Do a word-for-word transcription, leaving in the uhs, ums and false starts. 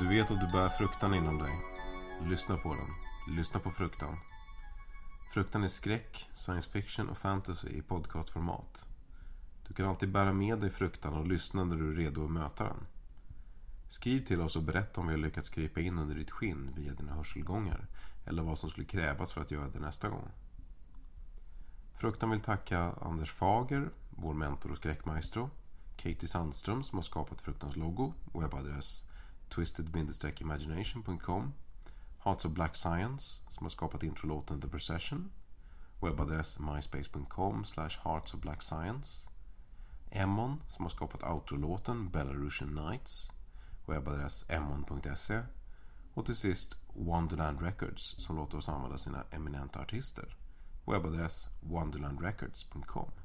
vet att du bär fruktan inom dig. Lyssna på den. Lyssna på fruktan. Fruktan är skräck, science fiction och fantasy i podcastformat. Du kan alltid bära med dig fruktan och lyssna när du är redo att möta den. Skriv till oss och berätta om vi har lyckats krypa in under ditt skinn via dina hörselgångar eller vad som skulle krävas för att göra det nästa gång. Fruktan vill tacka Anders Fager, vår mentor och skräckmaestro, Katie Sandström som har skapat Fruktans logo, webbadress twisted imagination punkt com, Hearts of Black Science som har skapat introlåten The Procession, webbadress myspace punkt com slash hearts of black science, Emmon som har skapat outrolåten Belarusian Nights, webbadress emmon punkt se, och till sist Wonderland Records som låter oss använda sina eminenta artister, webbadress wonderland records punkt com.